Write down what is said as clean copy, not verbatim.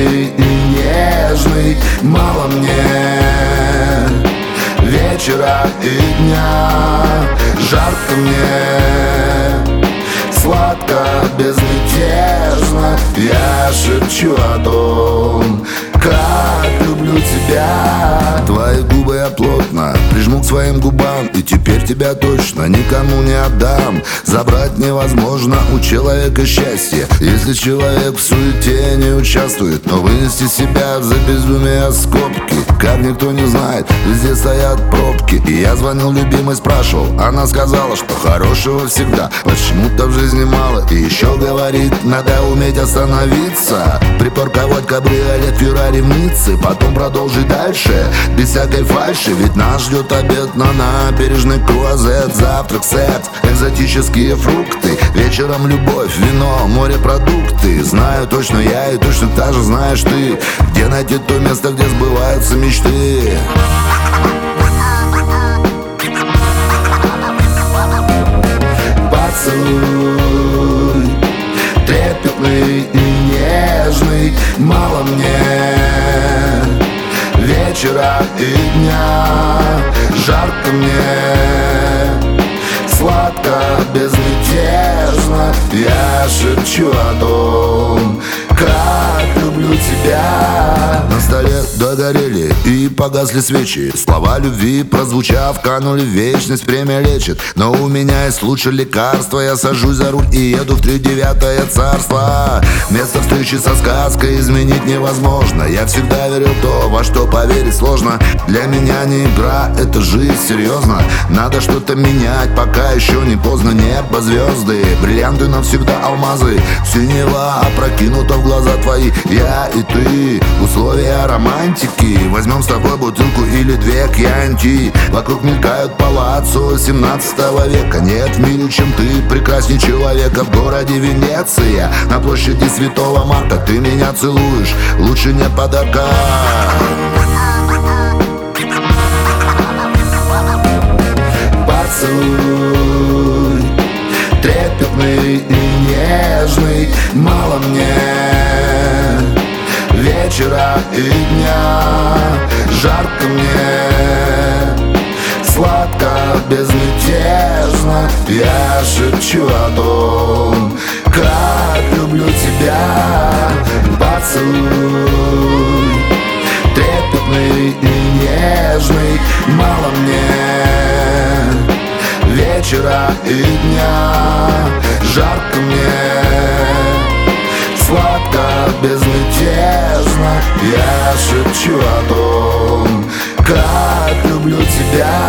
трепетный и нежный мало мне вечера и дня. Жарко мне, сладко, безмятежно я шепчу о том, как люблю тебя. Твои губы я плотно прижму к своим губам, и теперь тебя точно никому не отдам. Забрать невозможно у человека счастье, если человек в суете не участвует. Но вынести себя за безумие скобки, как никто не знает, везде стоят пробки. И я звонил любимой, спрашивал, она сказала, что хорошего всегда почему-то в жизни мало. И еще говорит, надо уметь остановиться, припарковать кабриолет Феррари в Ницце, потом продолжить дальше без всякой фальши. Ведь нас ждет обед на набережной, круазет, завтрак, секс, экзотические фрукты, вечером любовь, вино, морепродукты. Знаю точно я и точно так же знаешь ты, где найти то место, где сбываются мечты. Поцелуй трепетный и нежный мало мне вечера и дня. Жарко мне, сладко, безмятежно я шепчу о том, как люблю тебя. На столе догорели и погасли свечи, слова любви, прозвучав, канули в вечность. Время лечит, но у меня есть лучшее лекарство. Я сажусь за руль и еду в 39-е царство. Место встречи со сказкой изменить невозможно. Я всегда верил в то, во что поверить сложно. Для меня не игра, это жизнь, серьезно. Надо что-то менять, пока еще не поздно. Небо, звезды, бриллианты навсегда, алмазы. Синева опрокинута в глаза твои, я и ты. Условия романтики, возьмем с тобой бутылку или две кьянти. Вокруг мелькают палаццо 17 века. Нет в мире, чем ты, прекрасней человека. В городе Венеция, на площади Святого Марка ты меня целуешь, лучше нет подарка. Поцелуй трепетный и нежный мало мне вечера и дня. Жарко мне, сладко, безмятежно я шепчу о том, как люблю тебя. Поцелуй трепетный и нежный мало мне вечера и дня. Жарко мне, сладко, безмятежно я шепчу о том, как люблю тебя.